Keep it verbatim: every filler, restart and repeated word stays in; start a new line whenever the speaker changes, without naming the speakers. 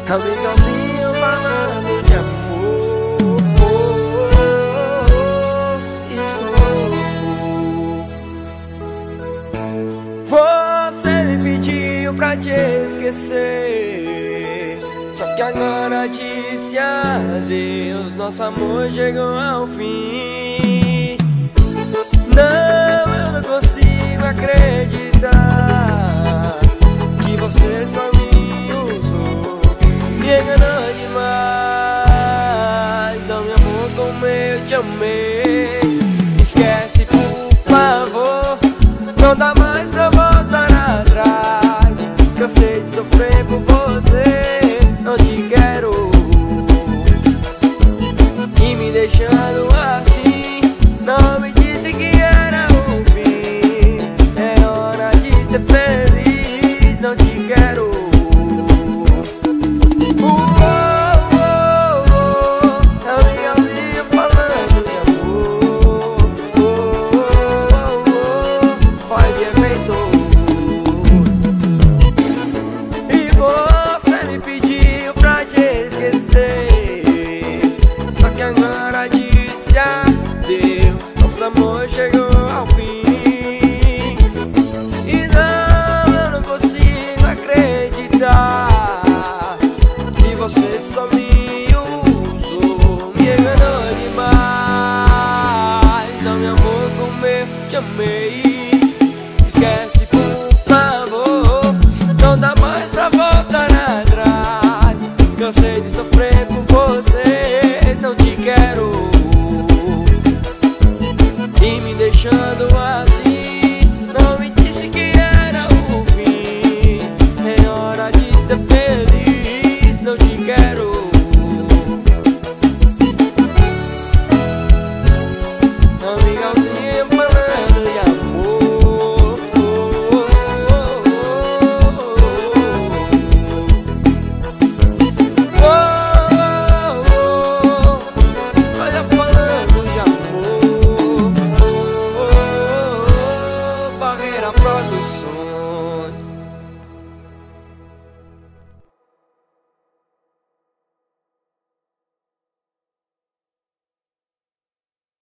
É um legalzinho falando de amor. Você me pediu pra te esquecer, só que agora disse adeus. Nosso amor chegou ao fim. Não, eu não consigo acreditar